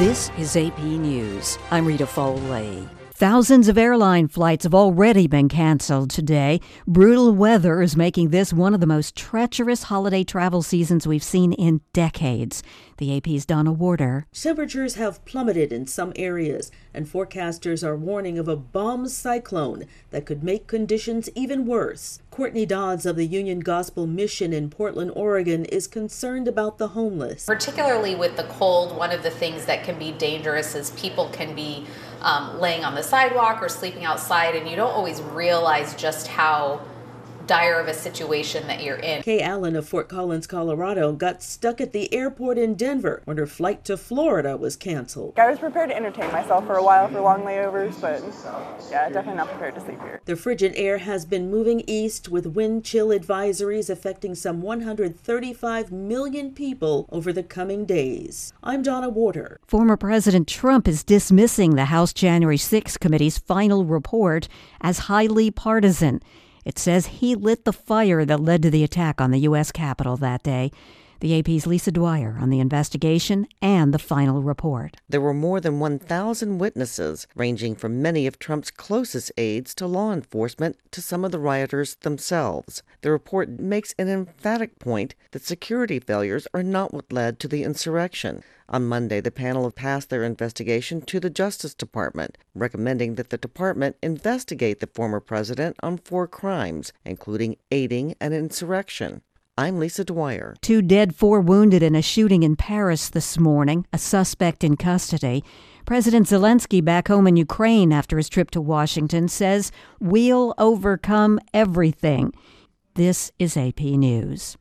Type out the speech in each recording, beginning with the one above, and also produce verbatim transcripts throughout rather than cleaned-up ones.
This is A P News. I'm Rita Foley. Thousands of airline flights have already been canceled today. Brutal weather is making this one of the most treacherous holiday travel seasons we've seen in decades. The A P's Donna Warder. Temperatures have plummeted in some areas, and forecasters are warning of a bomb cyclone that could make conditions even worse. Courtney Dodds of the Union Gospel Mission in Portland, Oregon, is concerned about the homeless. Particularly with the cold, one of the things that can be dangerous is people can be um, laying on the sidewalk or sleeping outside, and you don't always realize just how dire of a situation that you're in. Kay Allen of Fort Collins, Colorado, got stuck at the airport in Denver when her flight to Florida was canceled. I was prepared to entertain myself for a while for long layovers, but yeah, definitely not prepared to sleep here. The frigid air has been moving east with wind chill advisories affecting some one hundred thirty-five million people over the coming days. I'm Donna Warder. Former President Trump is dismissing the House January sixth committee's final report as highly partisan. It says he lit the fire that led to the attack on the U S Capitol that day. The A P's Lisa Dwyer on the investigation and the final report. There were more than one thousand witnesses, ranging from many of Trump's closest aides to law enforcement to some of the rioters themselves. The report makes an emphatic point that security failures are not what led to the insurrection. On Monday, the panel have passed their investigation to the Justice Department, recommending that the department investigate the former president on four crimes, including aiding an insurrection. I'm Lisa Dwyer. Two dead, four wounded in a shooting in Paris this morning, a suspect in custody. President Zelensky, back home in Ukraine after his trip to Washington, says we'll overcome everything. This is A P News.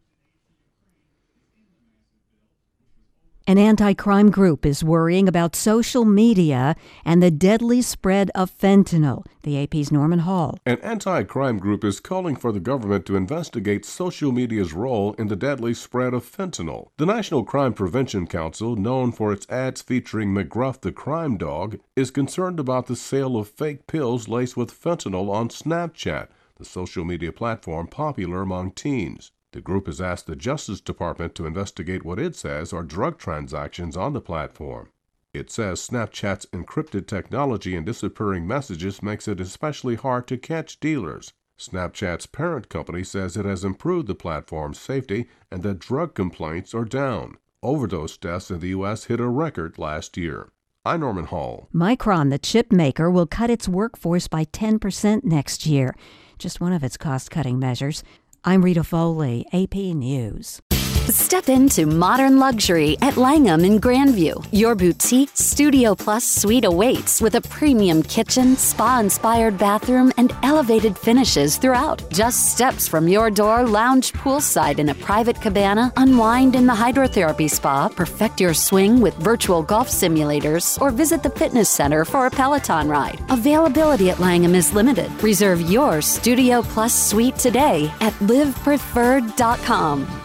An anti-crime group is worrying about social media and the deadly spread of fentanyl. The A P's Norman Hall. An anti-crime group is calling for the government to investigate social media's role in the deadly spread of fentanyl. The National Crime Prevention Council, known for its ads featuring McGruff the crime dog, is concerned about the sale of fake pills laced with fentanyl on Snapchat, the social media platform popular among teens. The group has asked the Justice Department to investigate what it says are drug transactions on the platform. It says Snapchat's encrypted technology and disappearing messages makes it especially hard to catch dealers. Snapchat's parent company says it has improved the platform's safety and that drug complaints are down. Overdose deaths in the U S hit a record last year. I'm Norman Hall. Micron, the chip maker, will cut its workforce by ten percent next year. Just one of its cost-cutting measures. I'm Rita Foley, A P News. Step into modern luxury at Langham in Grandview. Your boutique Studio Plus suite awaits with a premium kitchen, spa-inspired bathroom, and elevated finishes throughout. Just steps from your door, lounge poolside in a private cabana, unwind in the hydrotherapy spa, perfect your swing with virtual golf simulators, or visit the fitness center for a Peloton ride. Availability at Langham is limited. Reserve your Studio Plus suite today at live preferred dot com.